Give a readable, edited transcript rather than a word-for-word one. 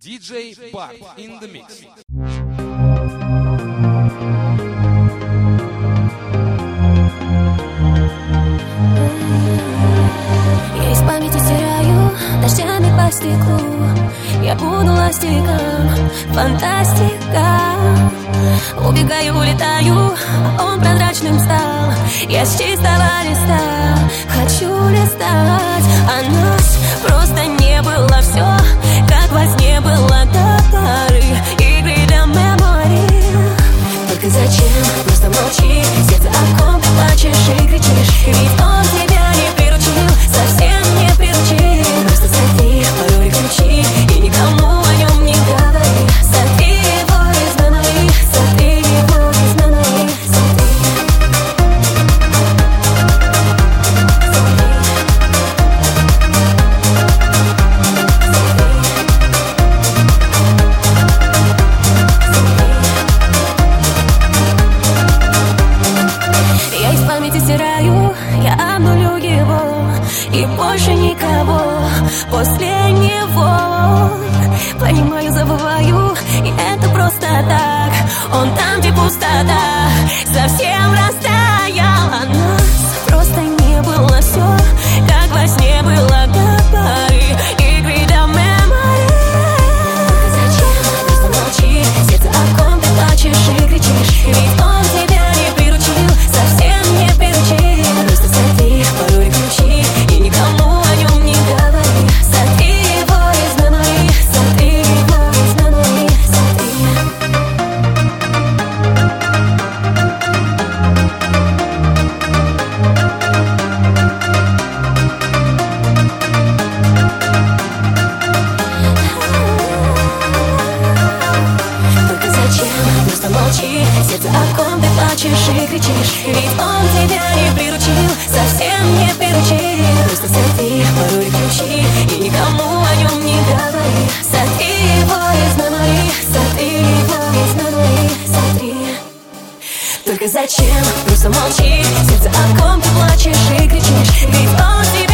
DJ Bart in the mix. Я из памяти стираю дождями по стеклу. Я буду ластиком, фантастика. Убегаю, улетаю, а он прозрачным стал. Я с чистого листа хочу листать. А нас просто не было, все как во сне было до поры игры для мемори. Только зачем просто молчи, сердце о ком ты плачешь и кричишь. Ведь он тебя не приручил, совсем не приручил. Просто сотри пароль и ключи и никому о нем не говори. Сотри его из мемори, сотри его из мемори, сотри. Я из памяти стираю, я обнулю его, и больше никого после него. Понимаю, забываю, и это просто так. Он там, где пустота, совсем растаял. А нас просто не было, все как во сне было до поры игры для мемори. Только зачем просто молчи, сердце о ком ты плачешь и кричишь. Ведь он тебя не приручил, совсем не приручил. Просто сотри пароль и ключи и никому о нем не говори. Сотри его из мемори, сотри его из мемори, сотри. Только зачем просто молчи, сердце о ком ты плачешь и кричишь. Ведь он тебя не приручил, совсем не приручил. Просто сотри пароль и ключи и никому о нем не говори. Сотри его из мемори, сотри его из мемори, сотри. Только зачем просто молчи, сердце о ком ты плачешь и кричишь. Ведь он тебя